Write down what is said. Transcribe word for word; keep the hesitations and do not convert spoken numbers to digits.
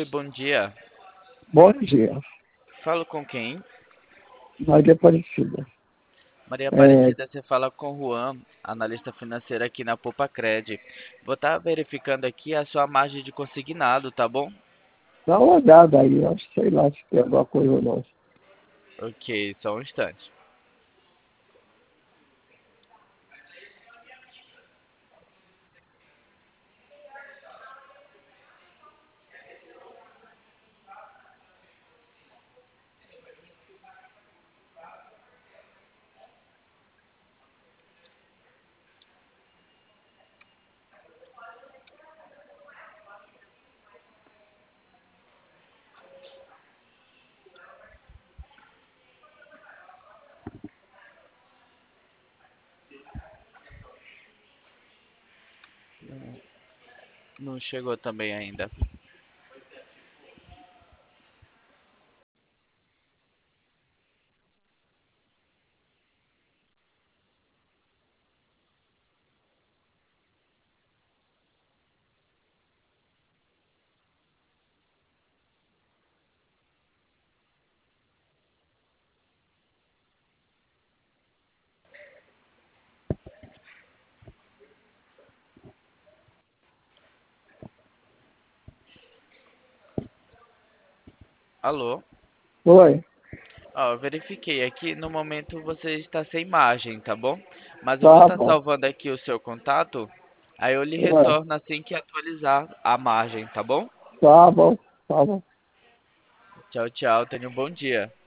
Oi, bom dia. Bom dia, Falo com quem? Maria Aparecida. Maria É, Aparecida, você fala com Juan, analista financeiro aqui na Poupa Cred. Vou estar verificando aqui a sua margem de consignado, tá bom? dá uma olhada aí, acho, sei lá se tem alguma coisa ou não. Ok, só um instante. Não chegou também ainda. Alô? Oi, Ó, eu verifiquei aqui, no momento você está sem margem, tá bom? Mas eu vou tá estar bom. salvando aqui o seu contato, aí eu lhe Ué, retorno assim que atualizar a margem, tá bom? tá bom, tá bom. Tchau, tchau, tenha um bom dia.